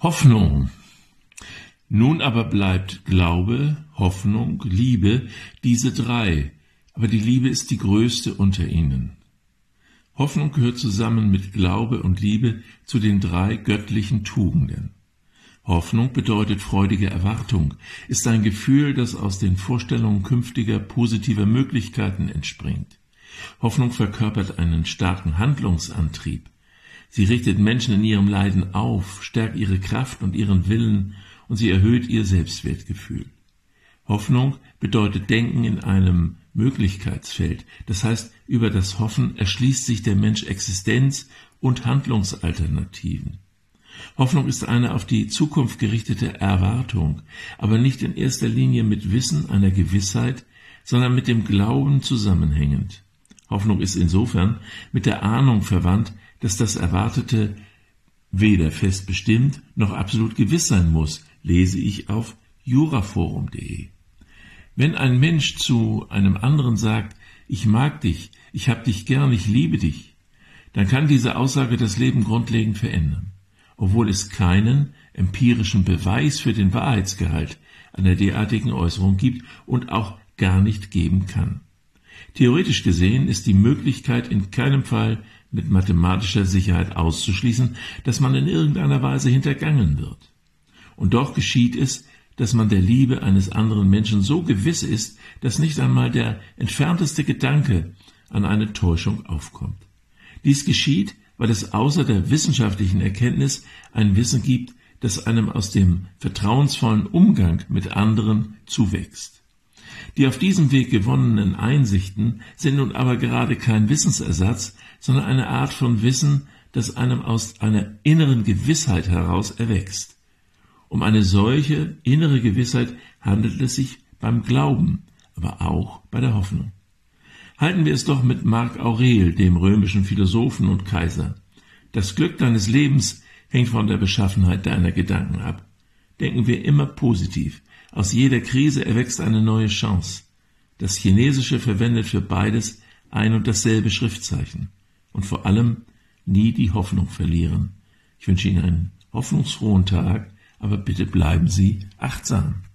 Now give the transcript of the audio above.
Hoffnung. Nun aber bleibt Glaube, Hoffnung, Liebe, diese drei, aber die Liebe ist die größte unter ihnen. Hoffnung gehört zusammen mit Glaube und Liebe zu den drei göttlichen Tugenden. Hoffnung bedeutet freudige Erwartung, ist ein Gefühl, das aus den Vorstellungen künftiger positiver Möglichkeiten entspringt. Hoffnung verkörpert einen starken Handlungsantrieb. Sie richtet Menschen in ihrem Leiden auf, stärkt ihre Kraft und ihren Willen und sie erhöht ihr Selbstwertgefühl. Hoffnung bedeutet Denken in einem Möglichkeitsfeld. Das heißt, über das Hoffen erschließt sich der Mensch Existenz- und Handlungsalternativen. Hoffnung ist eine auf die Zukunft gerichtete Erwartung, aber nicht in erster Linie mit Wissen, einer Gewissheit, sondern mit dem Glauben zusammenhängend. Hoffnung ist insofern mit der Ahnung verwandt, dass das Erwartete weder fest bestimmt noch absolut gewiss sein muss, lese ich auf juraforum.de. Wenn ein Mensch zu einem anderen sagt, ich mag dich, ich hab dich gern, ich liebe dich, dann kann diese Aussage das Leben grundlegend verändern, obwohl es keinen empirischen Beweis für den Wahrheitsgehalt einer derartigen Äußerung gibt und auch gar nicht geben kann. Theoretisch gesehen ist die Möglichkeit in keinem Fall mit mathematischer Sicherheit auszuschließen, dass man in irgendeiner Weise hintergangen wird. Und doch geschieht es, dass man der Liebe eines anderen Menschen so gewiss ist, dass nicht einmal der entfernteste Gedanke an eine Täuschung aufkommt. Dies geschieht, weil es außer der wissenschaftlichen Erkenntnis ein Wissen gibt, das einem aus dem vertrauensvollen Umgang mit anderen zuwächst. Die auf diesem Weg gewonnenen Einsichten sind nun aber gerade kein Wissensersatz, sondern eine Art von Wissen, das einem aus einer inneren Gewissheit heraus erwächst. Um eine solche innere Gewissheit handelt es sich beim Glauben, aber auch bei der Hoffnung. Halten wir es doch mit Marc Aurel, dem römischen Philosophen und Kaiser. Das Glück deines Lebens hängt von der Beschaffenheit deiner Gedanken ab. Denken wir immer positiv. Aus jeder Krise erwächst eine neue Chance. Das Chinesische verwendet für beides ein und dasselbe Schriftzeichen. Und vor allem nie die Hoffnung verlieren. Ich wünsche Ihnen einen hoffnungsfrohen Tag, aber bitte bleiben Sie achtsam.